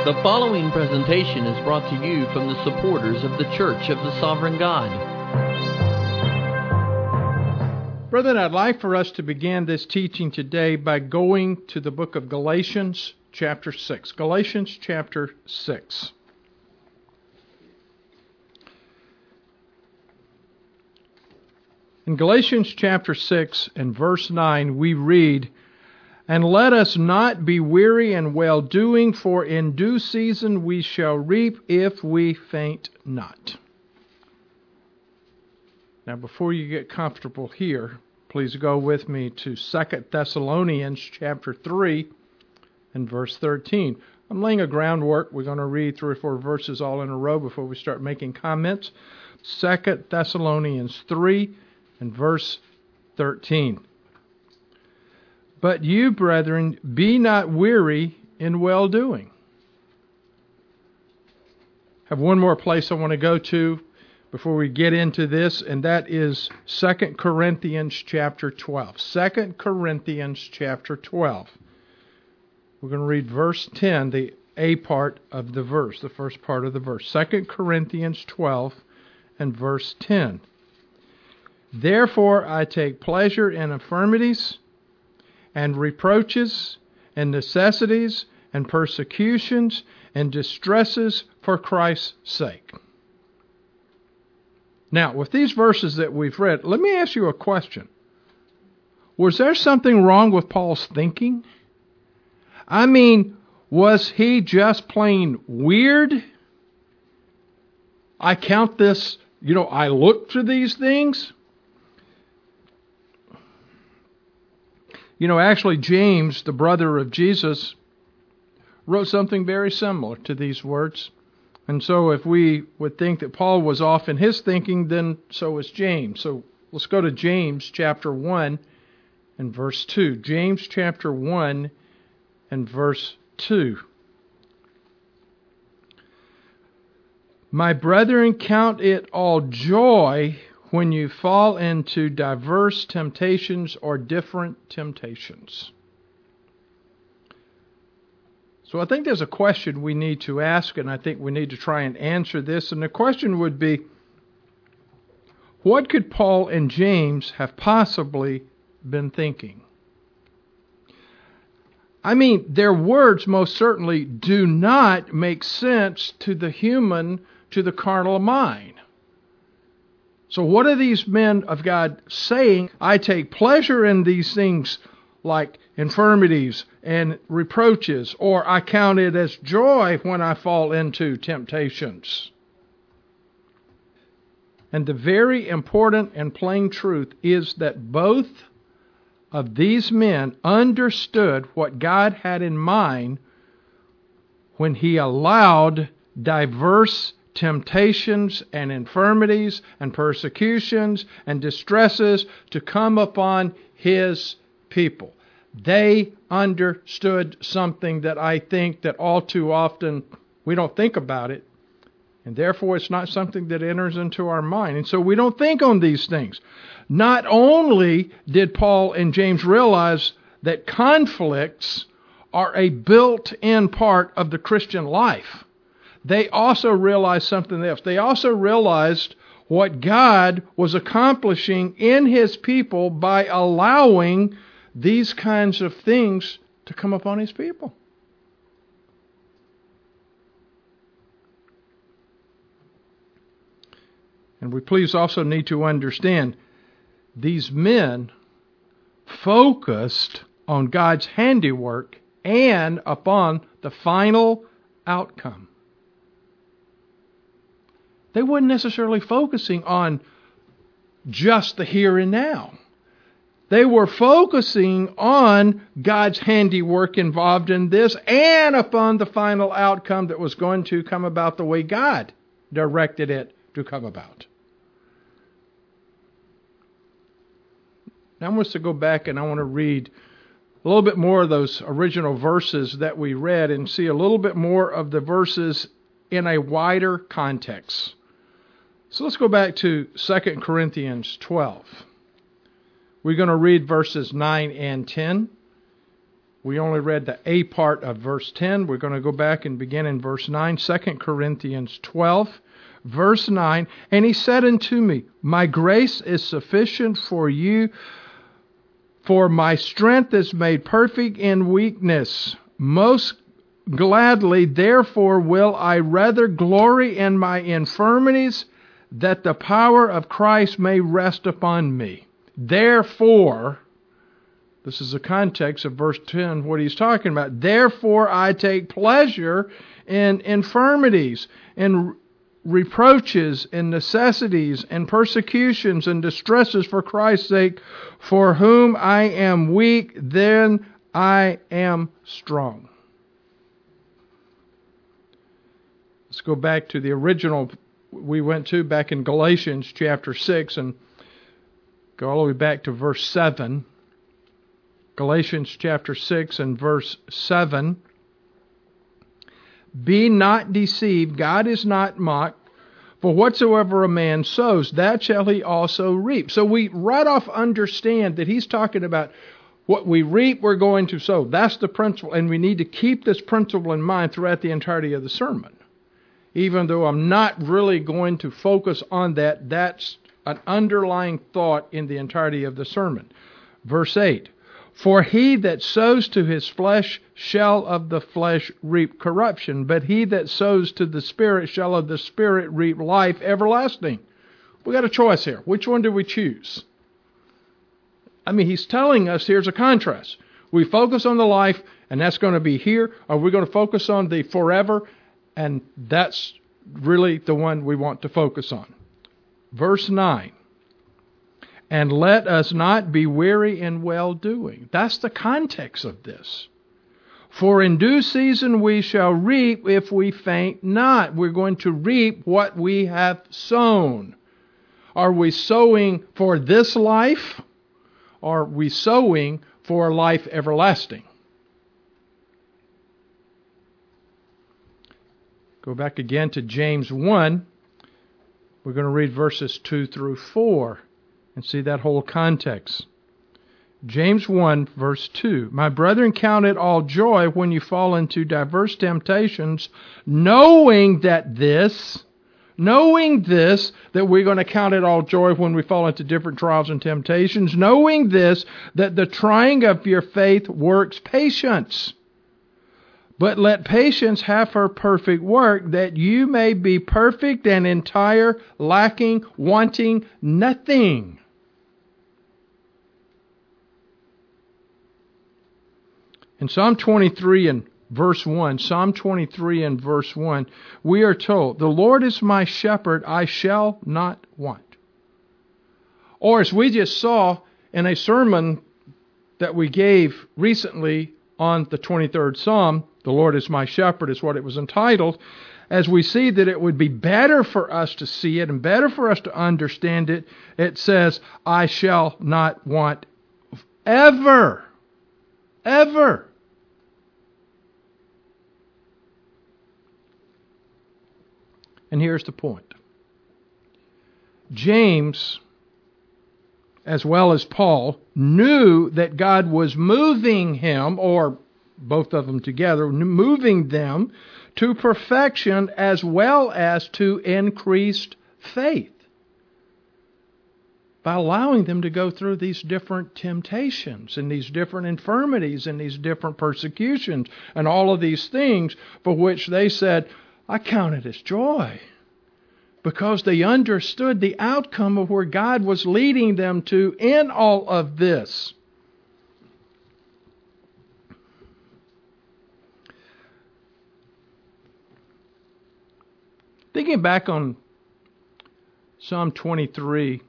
The following presentation is brought to you from the supporters of the Church of the Sovereign God. Brethren, I'd like for us to begin this teaching today by going to the book of Galatians chapter 6. Galatians chapter 6. In Galatians chapter 6 and verse 9 we read, "And let us not be weary in well-doing, for in due season we shall reap if we faint not." Now, before you get comfortable here, please go with me to 2 Thessalonians chapter 3 and verse 13. I'm laying a groundwork. We're going to read 3 or 4 verses all in a row before we start making comments. 2 Thessalonians 3 and verse 13. "But you, brethren, be not weary in well-doing." I have one more place I want to go to before we get into this, and that is 2 Corinthians chapter 12. 2 Corinthians chapter 12. We're going to read verse 10, the A part of the verse, the first part of the verse. 2 Corinthians 12 and verse 10. "Therefore I take pleasure in infirmities, and reproaches, and necessities, and persecutions, and distresses for Christ's sake." Now, with these verses that we've read, let me ask you a question. Was there something wrong with Paul's thinking? I mean, was he just plain weird? I count this, I look to these things. Actually, James, the brother of Jesus, wrote something very similar to these words. And so if we would think that Paul was off in his thinking, then so is James. So let's go to James chapter 1 and verse 2. James chapter 1 and verse 2. "My brethren, count it all joy when you fall into diverse temptations," or different temptations. So I think there's a question we need to ask, and I think we need to try and answer this. And the question would be, what could Paul and James have possibly been thinking? I mean, their words most certainly do not make sense to the carnal mind. So what are these men of God saying? I take pleasure in these things like infirmities and reproaches, or I count it as joy when I fall into temptations. And the very important and plain truth is that both of these men understood what God had in mind when He allowed diverse temptations and infirmities and persecutions and distresses to come upon His people. They understood something that I think that all too often we don't think about it, and therefore it's not something that enters into our mind. And so we don't think on these things. Not only did Paul and James realize that conflicts are a built-in part of the Christian life, they also realized something else. They also realized what God was accomplishing in His people by allowing these kinds of things to come upon His people. And we please also need to understand these men focused on God's handiwork and upon the final outcome. They weren't necessarily focusing on just the here and now. They were focusing on God's handiwork involved in this and upon the final outcome that was going to come about the way God directed it to come about. Now I want us to go back and I want to read a little bit more of those original verses that we read and see a little bit more of the verses in a wider context. So let's go back to 2 Corinthians 12. We're going to read verses 9 and 10. We only read the A part of verse 10. We're going to go back and begin in verse 9, 2 Corinthians 12, verse 9. And he said unto me, My grace is sufficient for you, for my strength is made perfect in weakness. Most gladly, therefore, will I rather glory in my infirmities, that the power of Christ may rest upon me. Therefore, this is the context of verse 10, what he's talking about. Therefore, I take pleasure in infirmities, in reproaches, in necessities, in persecutions, and distresses for Christ's sake, for whom I am weak, then I am strong. Let's go back to the original we went to back in Galatians chapter 6 and go all the way back to verse 7. Galatians chapter 6 and verse 7. Be not deceived, God is not mocked, for whatsoever a man sows, that shall he also reap. So we right off understand that he's talking about what we reap, we're going to sow. That's the principle, and we need to keep this principle in mind throughout the entirety of the sermon. Even though I'm not really going to focus on that, that's an underlying thought in the entirety of the sermon. Verse 8, For he that sows to his flesh shall of the flesh reap corruption, but he that sows to the Spirit shall of the Spirit reap life everlasting. We got a choice here. Which one do we choose? I mean, he's telling us here's a contrast. We focus on the life, and that's going to be here, or we're going to focus on the forever, and that's really the one we want to focus on. Verse 9. And let us not be weary in well-doing. That's the context of this. For in due season we shall reap if we faint not. We're going to reap what we have sown. Are we sowing for this life? Or are we sowing for life everlasting? Go back again to James 1. We're going to read verses 2 through 4 and see that whole context. James 1, verse 2. My brethren, count it all joy when you fall into diverse temptations, knowing that we're going to count it all joy when we fall into different trials and temptations, knowing this, that the trying of your faith works patience. But let patience have her perfect work, that you may be perfect and entire, lacking, wanting nothing. In Psalm 23 and verse 1, we are told, The Lord is my shepherd, I shall not want. Or as we just saw in a sermon that we gave recently on the 23rd Psalm, The Lord is my shepherd is what it was entitled, as we see that it would be better for us to see it and better for us to understand it, it says, I shall not want ever. Ever. And here's the point. James, as well as Paul, knew that God was moving him, or both of them together, moving them to perfection as well as to increased faith, by allowing them to go through these different temptations and these different infirmities and these different persecutions and all of these things for which they said, I count it as joy, because they understood the outcome of where God was leading them to in all of this. Thinking back on Psalm 23,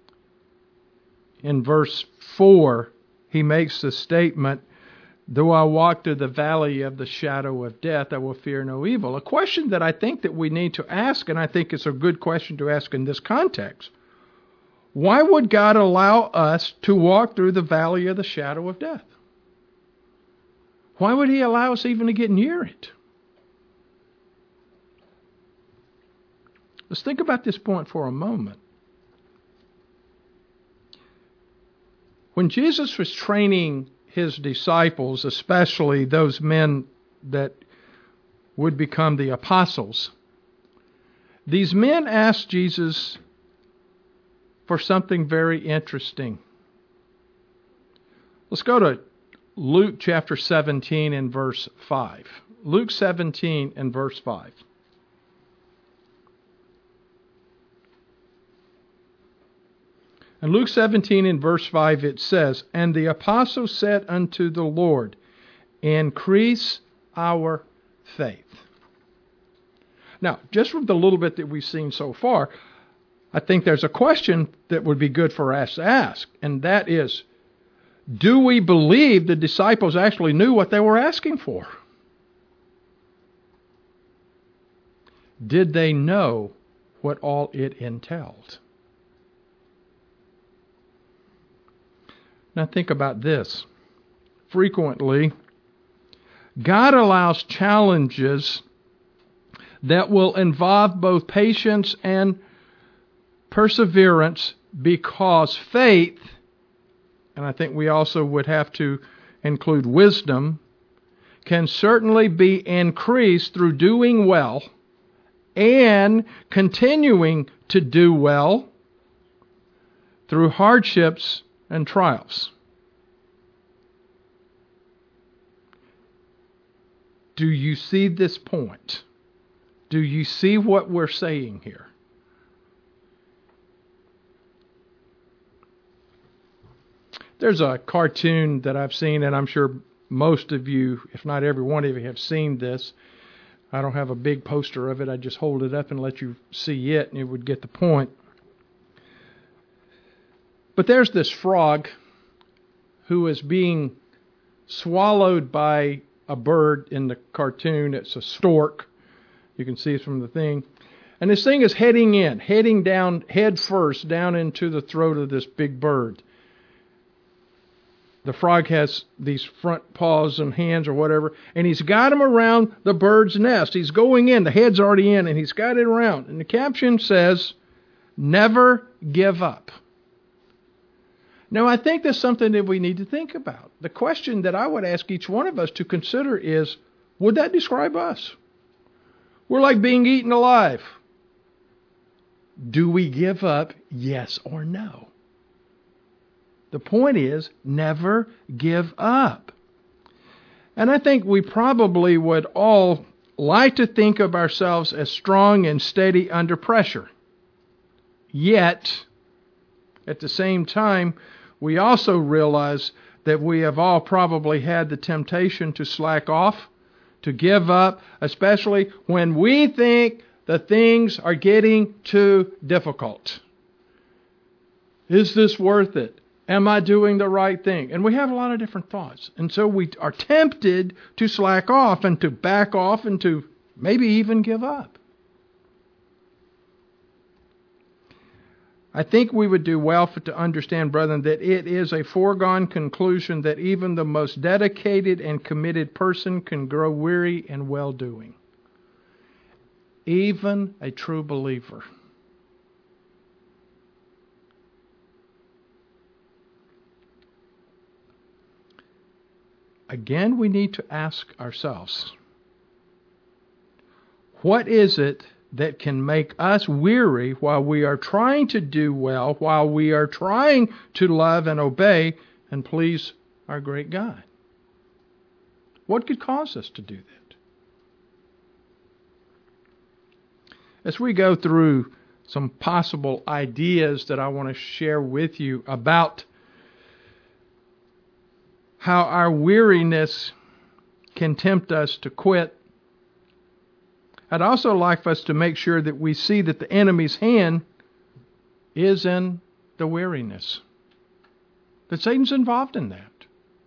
in verse 4, he makes the statement, Though I walk through the valley of the shadow of death, I will fear no evil. A question that I think that we need to ask, and I think it's a good question to ask in this context. Why would God allow us to walk through the valley of the shadow of death? Why would He allow us even to get near it? Let's think about this point for a moment. When Jesus was training his disciples, especially those men that would become the apostles, these men asked Jesus for something very interesting. Let's go to Luke chapter 17 and verse 5. Luke 17 and verse 5. In Luke 17 and verse 5 it says, "And the apostles said unto the Lord, Increase our faith." Now, just from the little bit that we've seen so far, I think there's a question that would be good for us to ask, and that is, do we believe the disciples actually knew what they were asking for? Did they know what all it entailed? Now think about this. Frequently, God allows challenges that will involve both patience and perseverance because faith, and I think we also would have to include wisdom, can certainly be increased through doing well and continuing to do well through hardships and trials. Do you see this point? Do you see what we're saying here? There's a cartoon that I've seen, and I'm sure most of you, if not every one of you, have seen this. I don't have a big poster of it. I just hold it up and let you see it, and you would get the point. But there's this frog who is being swallowed by a bird in the cartoon. It's a stork. You can see it from the thing. And this thing is heading down head first down into the throat of this big bird. The frog has these front paws and hands or whatever, and he's got them around the bird's nest. He's going in. The head's already in, and he's got it around. And the caption says, "Never give up." Now, I think that's something that we need to think about. The question that I would ask each one of us to consider is, would that describe us? We're like being eaten alive. Do we give up, yes or no? The point is, never give up. And I think we probably would all like to think of ourselves as strong and steady under pressure. Yet, at the same time, we also realize that we have all probably had the temptation to slack off, to give up, especially when we think the things are getting too difficult. Is this worth it? Am I doing the right thing? And we have a lot of different thoughts. And so we are tempted to slack off and to back off and to maybe even give up. I think we would do well to understand, brethren, that it is a foregone conclusion that even the most dedicated and committed person can grow weary in well-doing. Even a true believer. Again, we need to ask ourselves, what is it that can make us weary while we are trying to do well, while we are trying to love and obey and please our great God? What could cause us to do that? As we go through some possible ideas that I want to share with you about how our weariness can tempt us to quit, I'd also like for us to make sure that we see that the enemy's hand is in the weariness. That Satan's involved in that.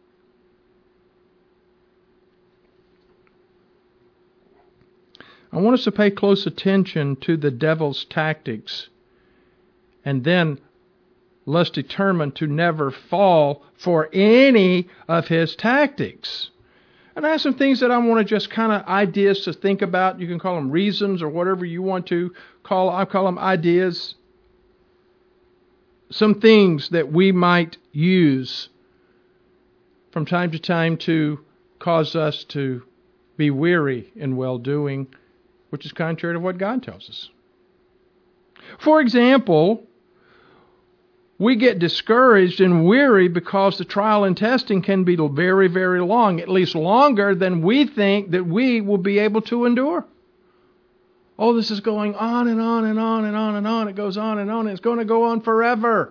I want us to pay close attention to the devil's tactics, and then let's determine to never fall for any of his tactics. And I have some things that I want to just kind of ideas to think about. You can call them reasons or whatever you want to call. I call them ideas. Some things that we might use from time to time to cause us to be weary in well-doing, which is contrary to what God tells us. For example, we get discouraged and weary because the trial and testing can be very, very long, at least longer than we think that we will be able to endure. Oh, this is going on and on and on and on and on. It goes on and on. It's going to go on forever.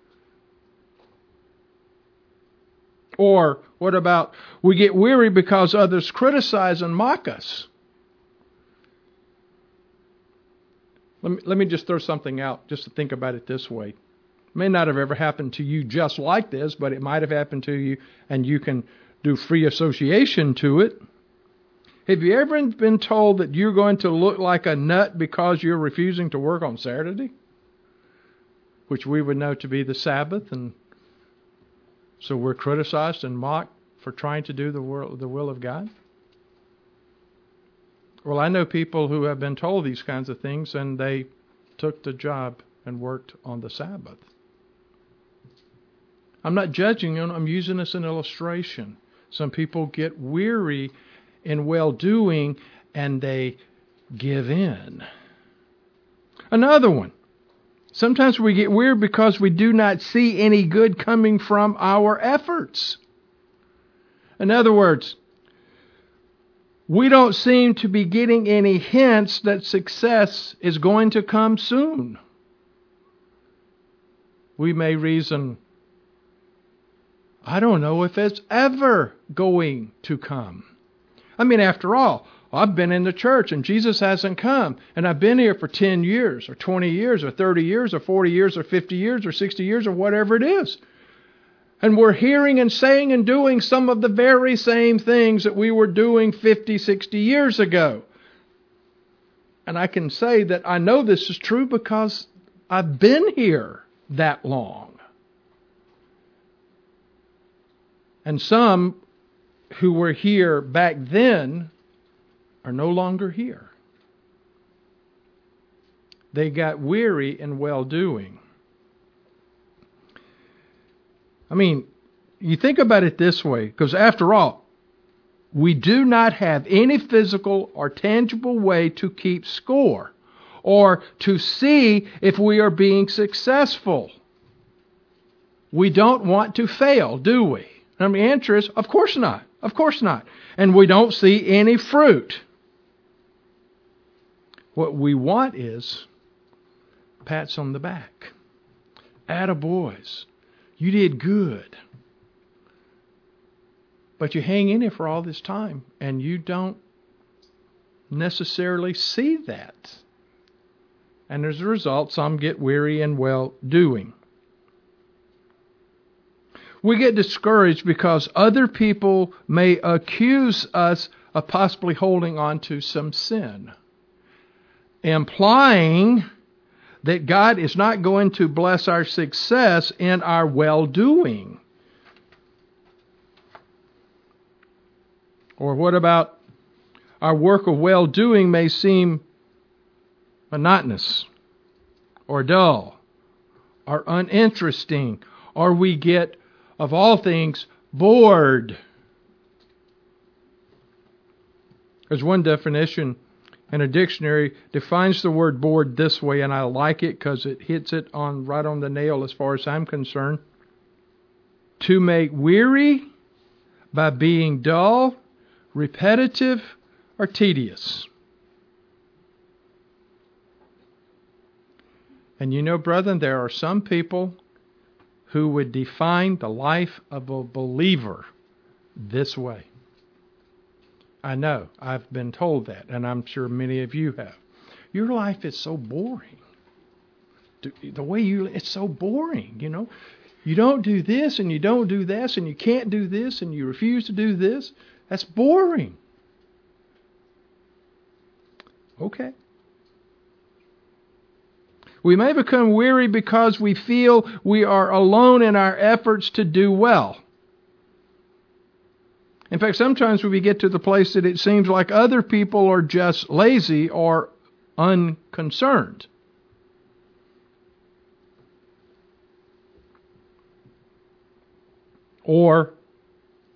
Or what about we get weary because others criticize and mock us? Let me just throw something out just to think about it this way. It may not have ever happened to you just like this, but it might have happened to you, and you can do free association to it. Have you ever been told that you're going to look like a nut because you're refusing to work on Saturday? Which we would know to be the Sabbath, and so we're criticized and mocked for trying to do the will of God? Well, I know people who have been told these kinds of things, and they took the job and worked on the Sabbath. I'm not judging them. I'm using this as an illustration. Some people get weary in well-doing, and they give in. Another one. Sometimes we get weary because we do not see any good coming from our efforts. In other words, we don't seem to be getting any hints that success is going to come soon. We may reason, I don't know if it's ever going to come. I mean, after all, I've been in the church and Jesus hasn't come. And I've been here for 10 years or 20 years or 30 years or 40 years or 50 years or 60 years or whatever it is. And we're hearing and saying and doing some of the very same things that we were doing 50, 60 years ago. And I can say that I know this is true because I've been here that long. And some who were here back then are no longer here. They got weary in well-doing. I mean, you think about it this way, because after all, we do not have any physical or tangible way to keep score or to see if we are being successful. We don't want to fail, do we? And the answer is, of course not. Of course not. And we don't see any fruit. What we want is pats on the back. Attaboys. You did good. But you hang in there for all this time, and you don't necessarily see that. And as a result, some get weary in well-doing. We get discouraged because other people may accuse us of possibly holding on to some sin, implying that God is not going to bless our success in our well-doing. Or what about our work of well-doing may seem monotonous or dull or uninteresting, or we get, of all things, bored. There's one definition in a dictionary defines the word bored this way, and I like it because it hits it right on the nail as far as I'm concerned. To make weary by being dull, repetitive, or tedious. And you know, brethren, there are some people who would define the life of a believer this way. I know, I've been told that, and I'm sure many of you have. Your life is so boring. The way it's so boring, you know. You don't do this, and you don't do this, and you can't do this, and you refuse to do this. That's boring. Okay. We may become weary because we feel we are alone in our efforts to do well. In fact, sometimes we get to the place that it seems like other people are just lazy or unconcerned. Or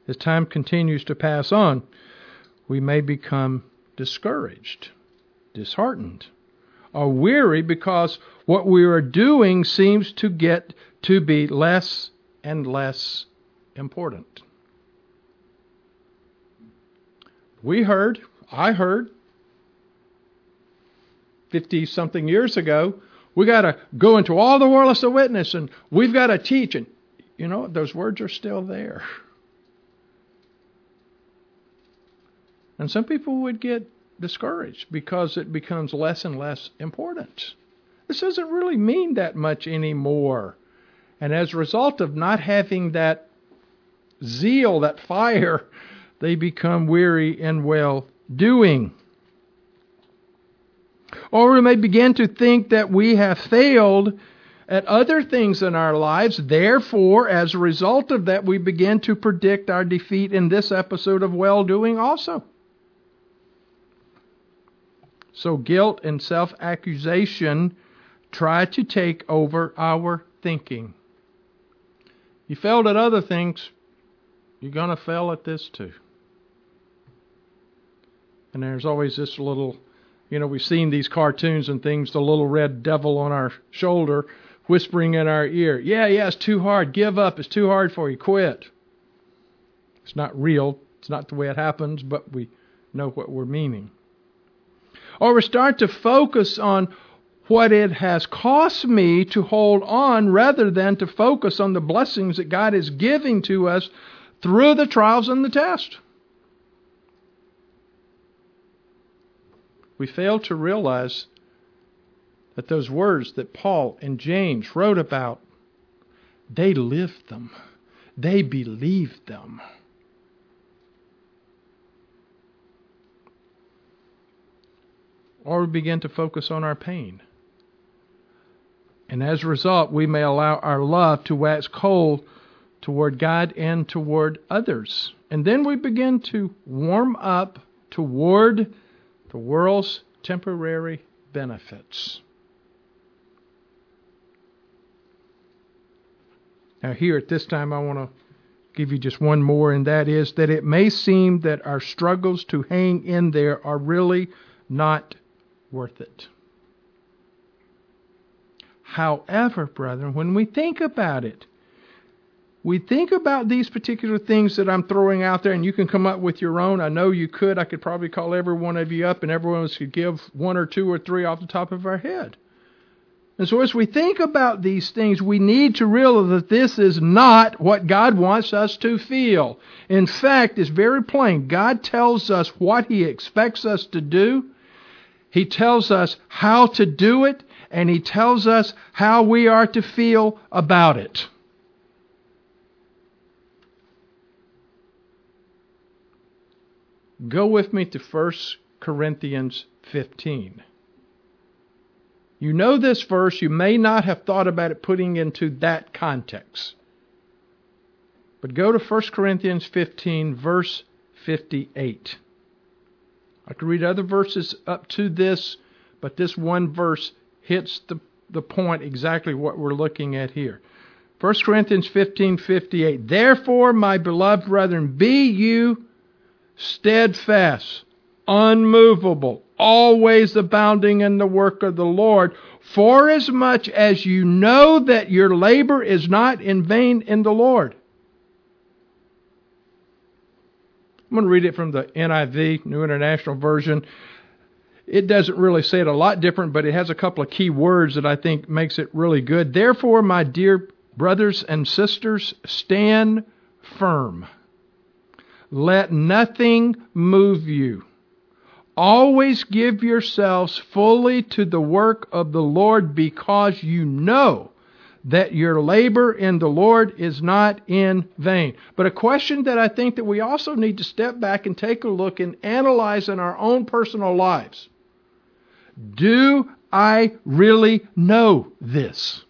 as time continues to pass on, we may become discouraged, disheartened, or weary because what we are doing seems to get to be less and less important. I heard 50-something years ago, we got to go into all the world as a witness, and we've got to teach. And, those words are still there. And some people would get discouraged because it becomes less and less important. This doesn't really mean that much anymore. And as a result of not having that zeal, that fire, they become weary in well-doing. Or we may begin to think that we have failed at other things in our lives. Therefore, as a result of that, we begin to predict our defeat in this episode of well-doing also. So guilt and self-accusation try to take over our thinking. You failed at other things, you're going to fail at this too. And there's always this little, we've seen these cartoons and things, the little red devil on our shoulder whispering in our ear, yeah, it's too hard, give up, it's too hard for you, quit. It's not real, it's not the way it happens, but we know what we're meaning. Or we start to focus on what it has cost me to hold on rather than to focus on the blessings that God is giving to us through the trials and the test. We fail to realize that those words that Paul and James wrote about, they lived them. They believed them. Or we begin to focus on our pain. And as a result, we may allow our love to wax cold toward God and toward others. And then we begin to warm up toward the world's temporary benefits. Now here at this time, I want to give you just one more, and that is that it may seem that our struggles to hang in there are really not worth it. However, brethren, when we think about it, we think about these particular things that I'm throwing out there, and you can come up with your own. I know you could. I could probably call every one of you up, and everyone else could give one or two or three off the top of our head. And so as we think about these things, we need to realize that this is not what God wants us to feel. In fact, it's very plain. God tells us what He expects us to do. He tells us how to do it, and He tells us how we are to feel about it. Go with me to 1 Corinthians 15. You know this verse. You may not have thought about it putting into that context. But go to 1 Corinthians 15, verse 58. I could read other verses up to this, but this one verse hits the point exactly what we're looking at here. 1 Corinthians 15:58. Therefore, my beloved brethren, be you steadfast, unmovable, always abounding in the work of the Lord, forasmuch as you know that your labor is not in vain in the Lord. I'm going to read it from the NIV, New International Version. It doesn't really say it a lot different, but it has a couple of key words that I think makes it really good. Therefore, my dear brothers and sisters, stand firm. Let nothing move you. Always give yourselves fully to the work of the Lord, because you know that your labor in the Lord is not in vain. But a question that I think that we also need to step back and take a look and analyze in our own personal lives. Do I really know this?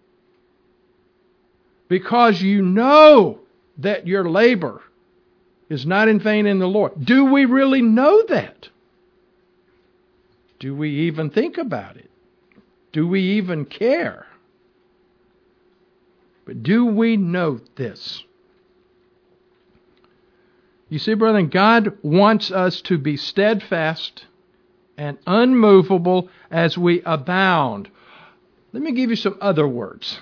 Because you know that your labor is not in vain in the Lord. Do we really know that? Do we even think about it? Do we even care? But do we know this? You see, brethren, God wants us to be steadfast and unmovable as we abound. Let me give you some other words.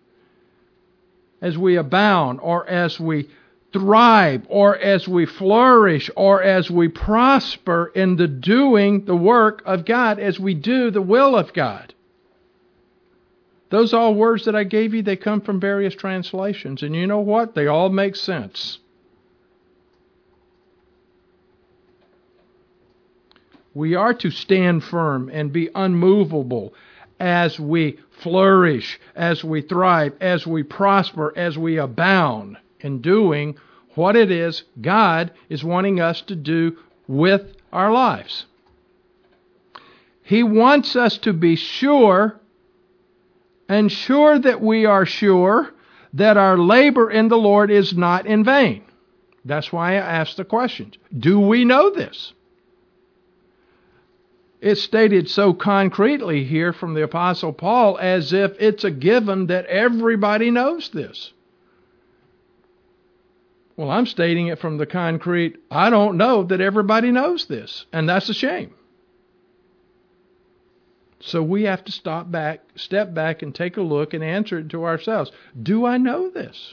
As we abound, or as we thrive, or as we flourish, or as we prosper in the doing the work of God, as we do the will of God. Those all words that I gave you, they come from various translations. And you know what? They all make sense. We are to stand firm and be unmovable as we flourish, as we thrive, as we prosper, as we abound in doing what it is God is wanting us to do with our lives. He wants us to be sure, and sure that we are sure, that our labor in the Lord is not in vain. That's why I asked the questions. Do we know this? It's stated so concretely here from the Apostle Paul as if it's a given that everybody knows this. Well, I'm stating it from the concrete, I don't know that everybody knows this, and that's a shame. So we have to step back and take a look and answer it to ourselves. Do I know this?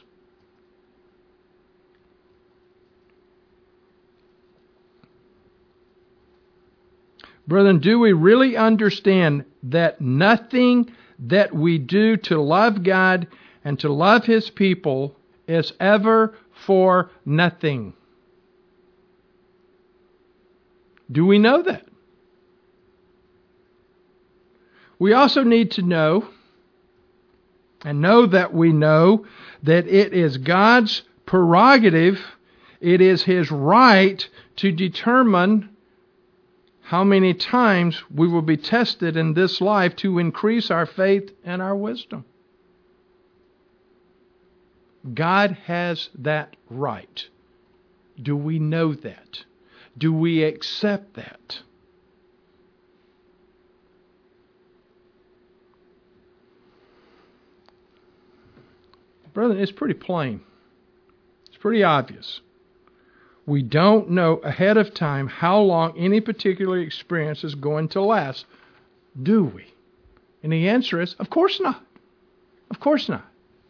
Brethren, do we really understand that nothing that we do to love God and to love His people is ever for nothing? Do we know that? We also need to know, and know that we know, that it is God's prerogative, it is His right to determine how many times we will be tested in this life to increase our faith and our wisdom. God has that right. Do we know that? Do we accept that? Brother, it's pretty plain. It's pretty obvious. We don't know ahead of time how long any particular experience is going to last, do we? And the answer is, of course not. Of course not.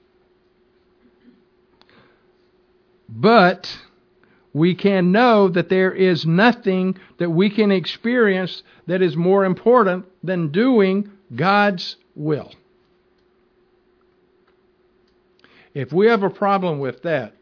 But we can know that there is nothing that we can experience that is more important than doing God's will. If we have a problem with that,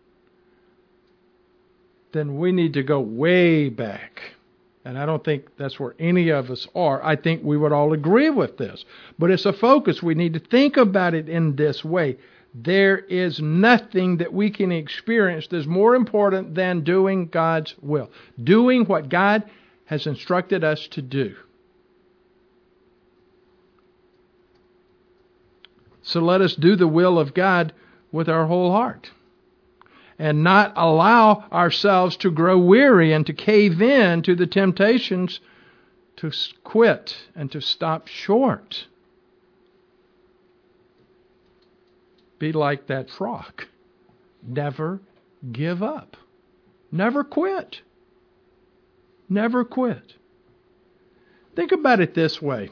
then we need to go way back. And I don't think that's where any of us are. I think we would all agree with this. But it's a focus. We need to think about it in this way. There is nothing that we can experience that's more important than doing God's will. Doing what God has instructed us to do. So let us do the will of God with our whole heart. And not allow ourselves to grow weary and to cave in to the temptations to quit and to stop short. Be like that frog. Never give up. Never quit. Never quit. Think about it this way.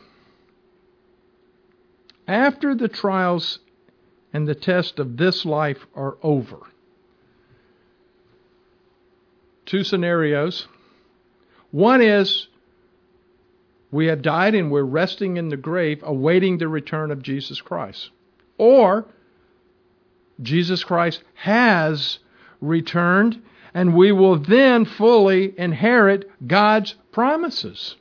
After the trials and the tests of this life are over, two scenarios. One is we have died and we're resting in the grave awaiting the return of Jesus Christ. Or Jesus Christ has returned and we will then fully inherit God's promises.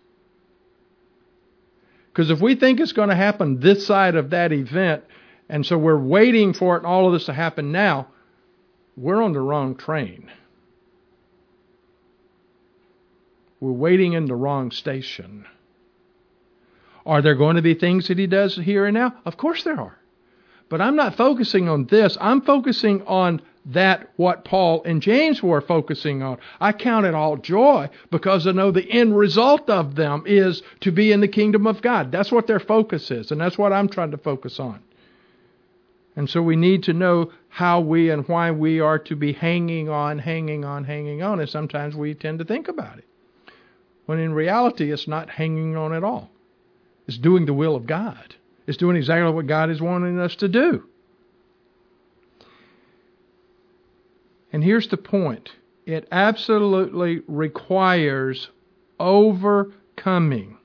Because if we think it's going to happen this side of that event, and so we're waiting for it and all of this to happen now, we're on the wrong train. We're waiting in the wrong station. Are there going to be things that He does here and now? Of course there are. But I'm not focusing on this. I'm focusing on that what Paul and James were focusing on. I count it all joy because I know the end result of them is to be in the kingdom of God. That's what their focus is, and that's what I'm trying to focus on. And so we need to know how we and why we are to be hanging on. And sometimes we tend to think about it, when in reality it's not hanging on at all. It's doing the will of God. It's doing exactly what God is wanting us to do. And here's the point. It absolutely requires overcoming,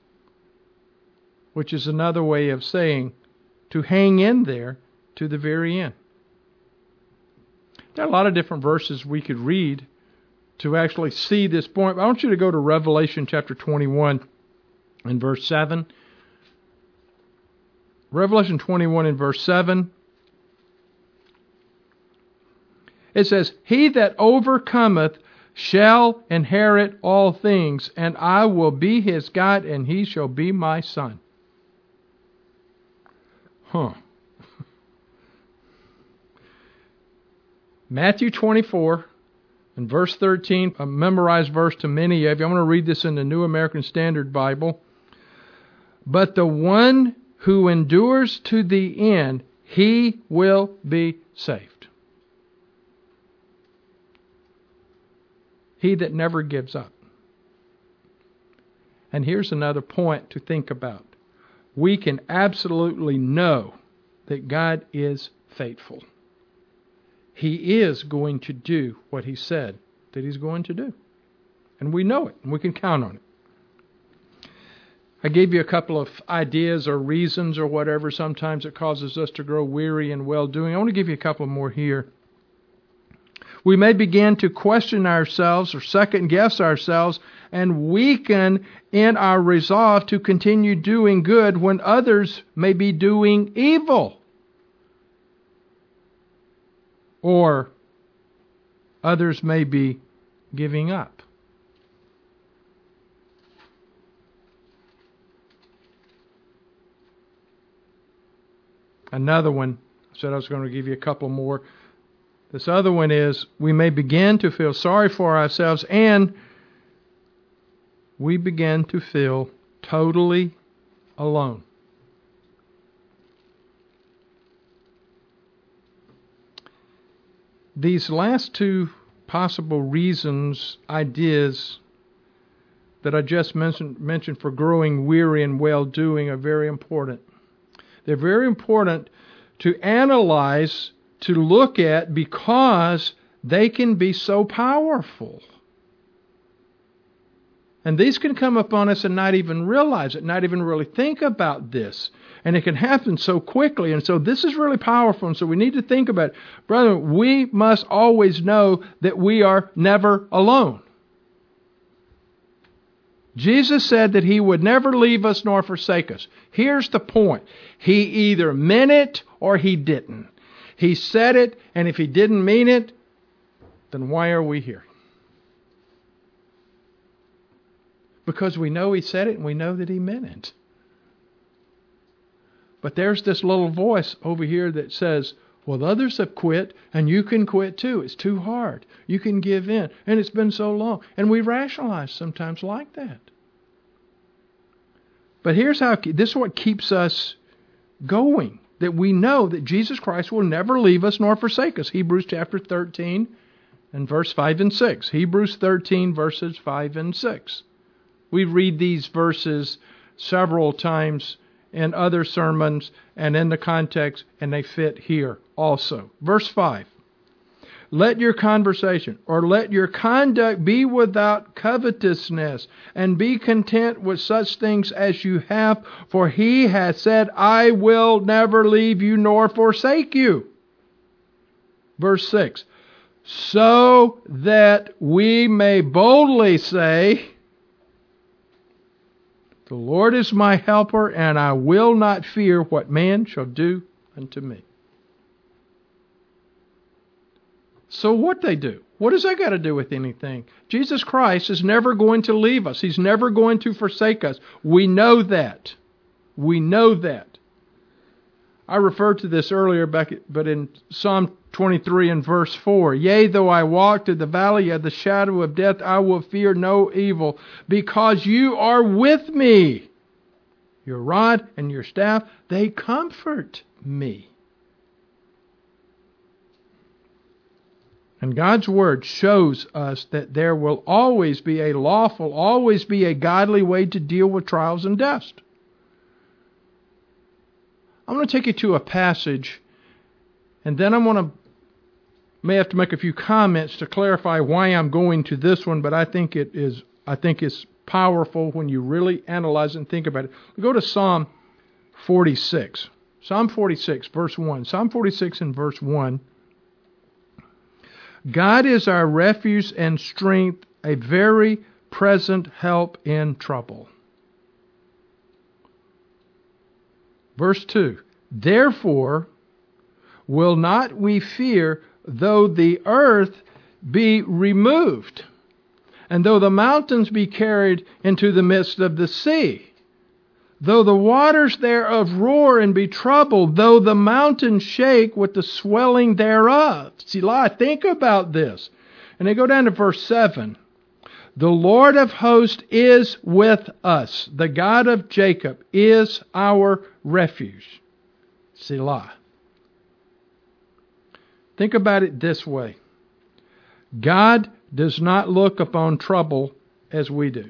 which is another way of saying to hang in there to the very end. There are a lot of different verses we could read to actually see this point. I want you to go to Revelation chapter 21 and verse 7. Revelation 21 and verse 7. It says, "He that overcometh shall inherit all things, and I will be his God, and he shall be my son." Matthew 24 and verse 13, a memorized verse to many of you. I'm going to read this in the New American Standard Bible. "But the one who endures to the end, he will be saved." He that never gives up. And here's another point to think about. We can absolutely know that God is faithful. He is going to do what He said that He's going to do. And we know it, and we can count on it. I gave you a couple of ideas or reasons or whatever. Sometimes it causes us to grow weary in well-doing. I want to give you a couple more here. We may begin to question ourselves or second-guess ourselves and weaken in our resolve to continue doing good when others may be doing evil. Or others may be giving up. Another one, I said I was going to give you a couple more. This other one is we may begin to feel sorry for ourselves, and we begin to feel totally alone. These last two possible reasons, ideas that I just mentioned for growing weary and well-doing are very important. They're very important to analyze, to look at, because they can be so powerful. And these can come upon us and not even realize it, not even really think about this. And it can happen so quickly. And so this is really powerful. And so we need to think about it. Brother, we must always know that we are never alone. Jesus said that He would never leave us nor forsake us. Here's the point. He either meant it or He didn't. He said it, and if He didn't mean it, then why are we here? Because we know He said it and we know that He meant it. But there's this little voice over here that says, well, others have quit and you can quit too. It's too hard. You can give in. And it's been so long. And we rationalize sometimes like that. But here's how, this is what keeps us going. That we know that Jesus Christ will never leave us nor forsake us. Hebrews chapter 13 and verse 5 and 6. Hebrews 13 verses 5 and 6. We read these verses several times in other sermons and in the context, and they fit here also. Verse 5. Let your conversation or let your conduct be without covetousness, and be content with such things as you have, for He has said, I will never leave you nor forsake you. Verse 6. So that we may boldly say, the Lord is my helper, and I will not fear what man shall do unto me. So what they do? What does that got to do with anything? Jesus Christ is never going to leave us. He's never going to forsake us. We know that. We know that. I referred to this earlier, but in Psalm 23 and verse 4, Yea, though I walk through the valley of the shadow of death, I will fear no evil, because you are with me. Your rod and your staff, they comfort me. And God's Word shows us that there will always be a lawful, always be a godly way to deal with trials and tests. I'm going to take you to a passage, and then may have to make a few comments to clarify why I'm going to this one, but I think it's powerful when you really analyze it and think about it. Go to Psalm 46. Psalm 46, verse 1. Psalm 46 and verse 1. God is our refuge and strength, a very present help in trouble. Verse 2. Therefore will not we fear, though the earth be removed, and though the mountains be carried into the midst of the sea, though the waters thereof roar and be troubled, though the mountains shake with the swelling thereof. Selah, think about this. And they go down to verse 7. The Lord of hosts is with us. The God of Jacob is our refuge. Selah. Think about it this way. God does not look upon trouble as we do.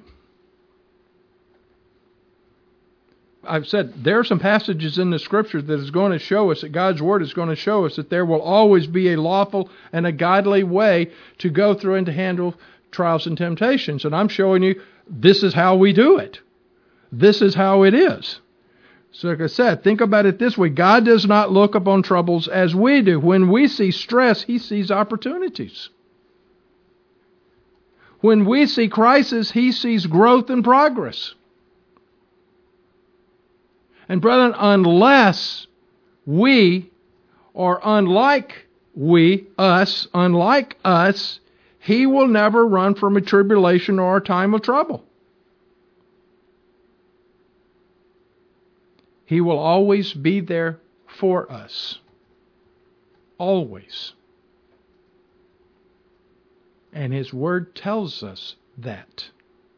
I've said there are some passages in the Scripture that is going to show us, that God's Word is going to show us that there will always be a lawful and a godly way to go through and to handle trials and temptations. And I'm showing you this is how we do it. This is how it is. So like I said, think about it this way. God does not look upon troubles as we do. When we see stress, He sees opportunities. When we see crisis, He sees growth and progress. And brethren, unless we, or unlike us, He will never run from a tribulation or a time of trouble. He will always be there for us. Always. And His Word tells us that.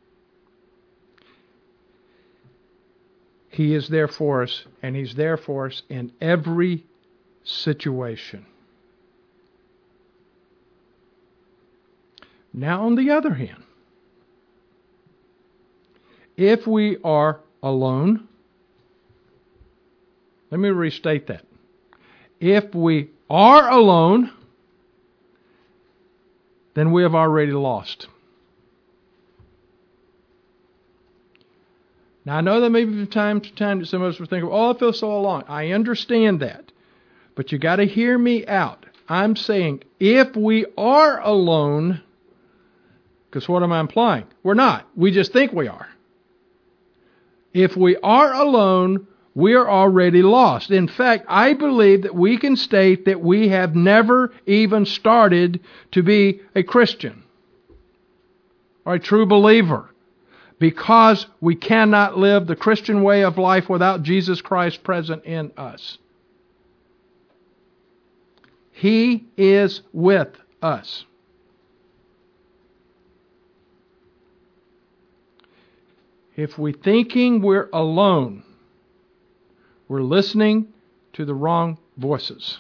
He is there for us, and He's there for us in every situation. Now, on the other hand, if we are alone, let me restate that. If we are alone, then we have already lost. Now, I know that maybe from time to time some of us will think, oh, I feel so alone. I understand that. But you got to hear me out. I'm saying if we are alone, because what am I implying? We're not. We just think we are. If we are alone, we are already lost. In fact, I believe that we can state that we have never even started to be a Christian or a true believer, because we cannot live the Christian way of life without Jesus Christ present in us. He is with us. If we're thinking we're alone, we're listening to the wrong voices.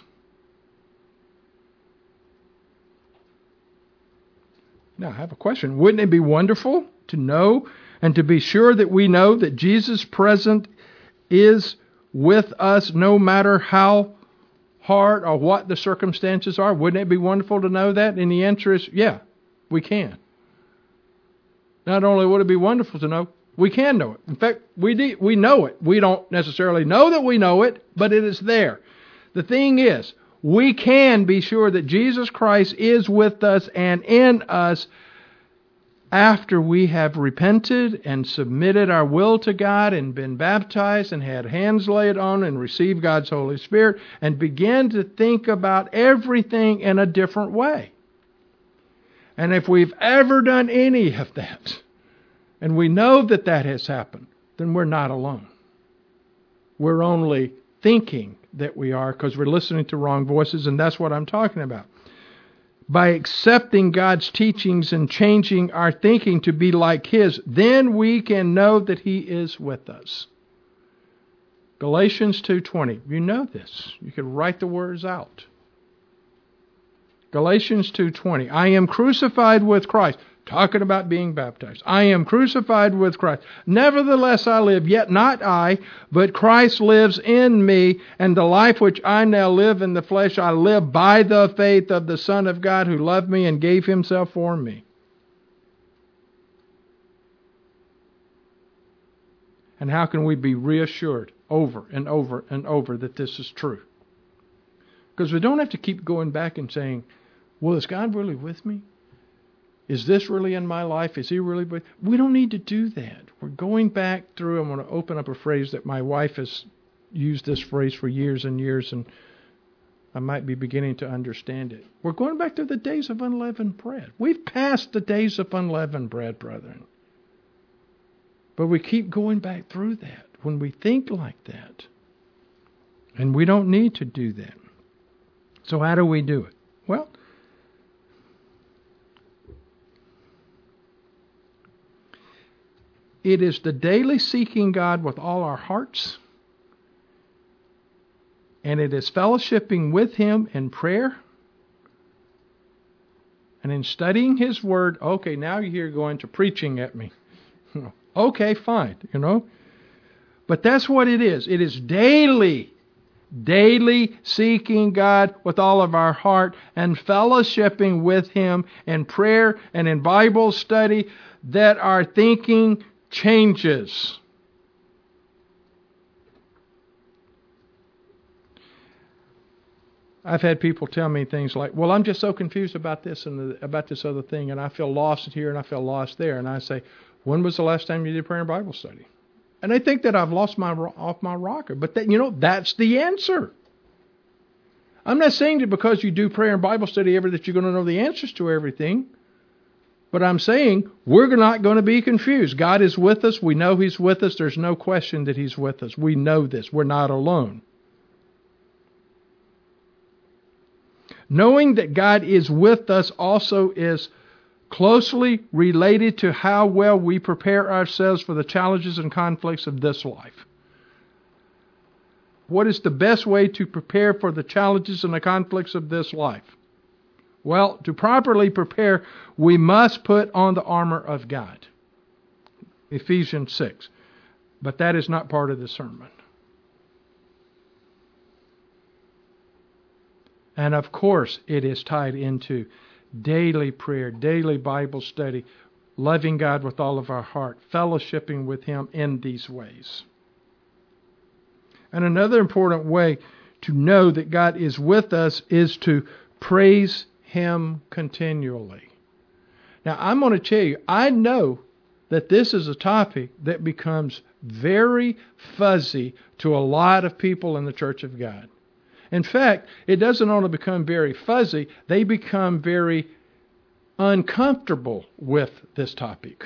Now, I have a question. Wouldn't it be wonderful to know and to be sure that we know that Jesus present is with us no matter how hard or what the circumstances are? Wouldn't it be wonderful to know that? And the answer is, yeah, we can. Not only would it be wonderful to know, we can know it. In fact, we know it. We don't necessarily know that we know it, but it is there. The thing is, we can be sure that Jesus Christ is with us and in us after we have repented and submitted our will to God and been baptized and had hands laid on and received God's Holy Spirit and begin to think about everything in a different way. And if we've ever done any of that, and we know that that has happened, then we're not alone. We're only thinking that we are because we're listening to wrong voices, and that's what I'm talking about. By accepting God's teachings and changing our thinking to be like His, then we can know that He is with us. Galatians 2:20. You know this. You can write the words out. Galatians 2:20. I am crucified with Christ. Talking about being baptized. I am crucified with Christ. Nevertheless I live, yet not I, but Christ lives in me, and the life which I now live in the flesh, I live by the faith of the Son of God who loved me and gave himself for me. And how can we be reassured over and over and over that this is true? Because we don't have to keep going back and saying, well, is God really with me? Is this really in my life? Is he really with me? We don't need to do that. We're going back through. I'm going to open up a phrase that my wife has used this phrase for years and years, and I might be beginning to understand it. We're going back to the days of unleavened bread. We've passed the days of unleavened bread, brethren. But we keep going back through that when we think like that. And we don't need to do that. So how do we do it? Well, it is the daily seeking God with all our hearts. And it is fellowshipping with him in prayer. And in studying his word. Okay, now you're going to preaching at me. Okay, fine, But that's what it is. It is daily seeking God with all of our heart and fellowshipping with him in prayer and in Bible study that our thinking changes. I've had people tell me things like, well, I'm just so confused about this and about this other thing, and I feel lost here and I feel lost there. And I say, when was the last time you did prayer and Bible study? And they think that I've lost off my rocker. But that's the answer. I'm not saying that because you do prayer and Bible study that you're going to know the answers to everything. But I'm saying we're not going to be confused. God is with us. We know he's with us. There's no question that he's with us. We know this. We're not alone. Knowing that God is with us also is closely related to how well we prepare ourselves for the challenges and conflicts of this life. What is the best way to prepare for the challenges and the conflicts of this life? Well, to properly prepare, we must put on the armor of God. Ephesians 6. But that is not part of the sermon. And of course, it is tied into daily prayer, daily Bible study, loving God with all of our heart, fellowshipping with him in these ways. And another important way to know that God is with us is to praise him continually. Now, I'm going to tell you, I know that this is a topic that becomes very fuzzy to a lot of people in the Church of God. In fact, it doesn't only become very fuzzy, they become very uncomfortable with this topic.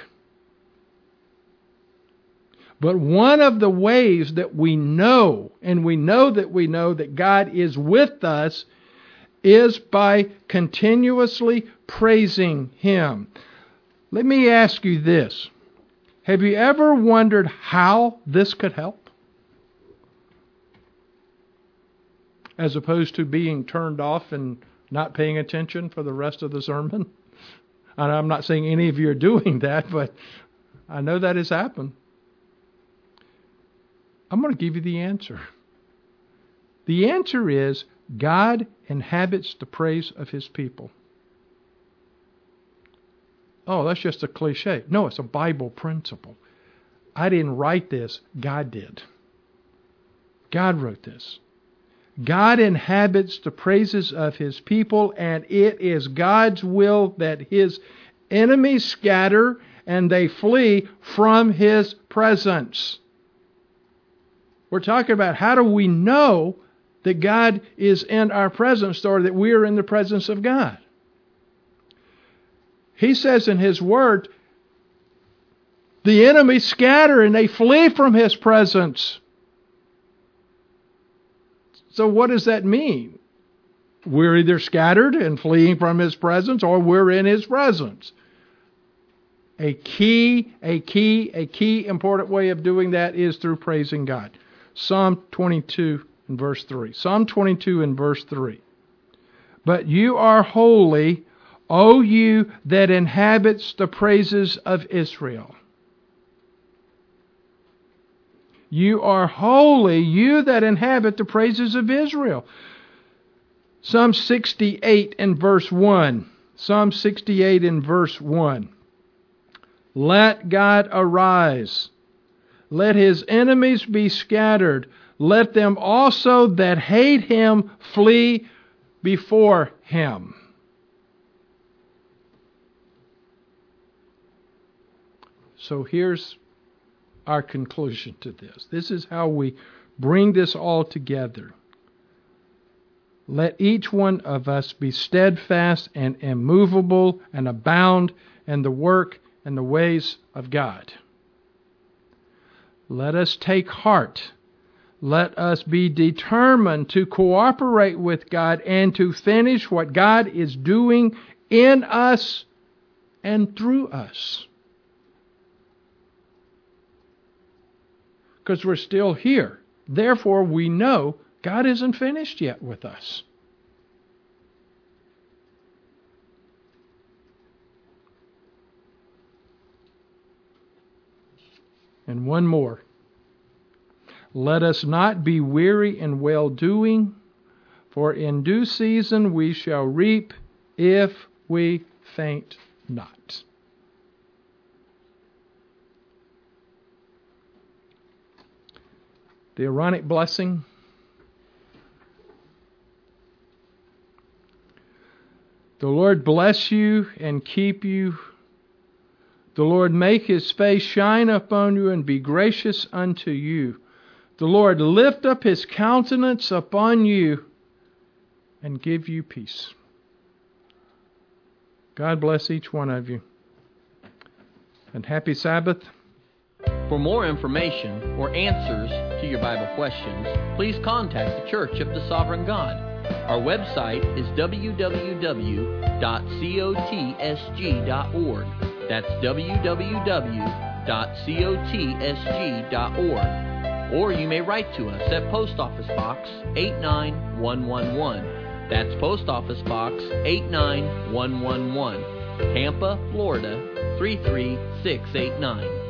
But one of the ways that we know, and we know that God is with us, is by continuously praising him. Let me ask you this. Have you ever wondered how this could help? As opposed to being turned off and not paying attention for the rest of the sermon? And I'm not saying any of you are doing that, but I know that has happened. I'm going to give you the answer. The answer is God inhabits the praise of his people. Oh, that's just a cliche. No, it's a Bible principle. I didn't write this. God did. God wrote this. God inhabits the praises of his people, and it is God's will that his enemies scatter and they flee from his presence. We're talking about how do we know that God is in our presence, or that we are in the presence of God. He says in his word, the enemies scatter and they flee from his presence. So what does that mean? We're either scattered and fleeing from his presence, or we're in his presence. A key important way of doing that is through praising God. Psalm 22 and verse 3. Psalm 22 and verse 3. But you are holy, O you that inhabits the praises of Israel. You are holy, you that inhabit the praises of Israel. Psalm 68 and verse 1. Psalm 68 and verse 1. Let God arise. Let his enemies be scattered. Let them also that hate him flee before him. So here's our conclusion to this. This is how we bring this all together. Let each one of us be steadfast and immovable and abound in the work and the ways of God. Let us take heart. Let us be determined to cooperate with God and to finish what God is doing in us and through us. Because we're still here. Therefore, we know God isn't finished yet with us. And one more. Let us not be weary in well-doing, for in due season we shall reap if we faint not. The Aaronic blessing. The Lord bless you and keep you. The Lord make his face shine upon you and be gracious unto you. The Lord lift up his countenance upon you and give you peace. God bless each one of you. And happy Sabbath. For more information or answers to your Bible questions, please contact the Church of the Sovereign God. Our website is www.cotsg.org. That's www.cotsg.org. Or you may write to us at Post Office Box 89111. That's Post Office Box 89111, Tampa, Florida 33689.